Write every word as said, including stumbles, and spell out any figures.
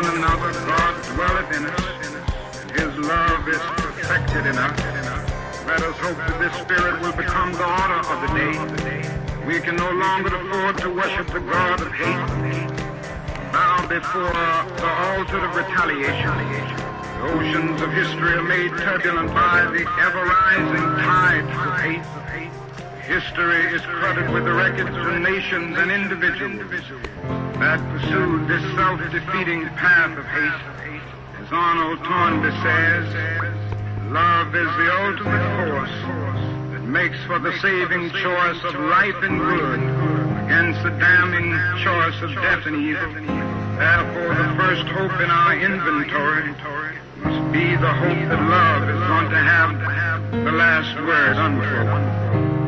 one another, God dwelleth in us, and his love is perfected in us. Let us hope that this spirit will become the order of the day. We can no longer afford to worship the God of hate, bow before the altar of retaliation. The oceans of history are made turbulent by the ever-rising tides of hate. History is cluttered with the records of nations and individuals that pursued this self-defeating path of hate. As Arnold Toynbee says, love is the ultimate force that makes for the saving choice of life and good against the damning choice of death and evil. Therefore, the first hope in our inventory must be the hope that love is going to have the last word, unquote.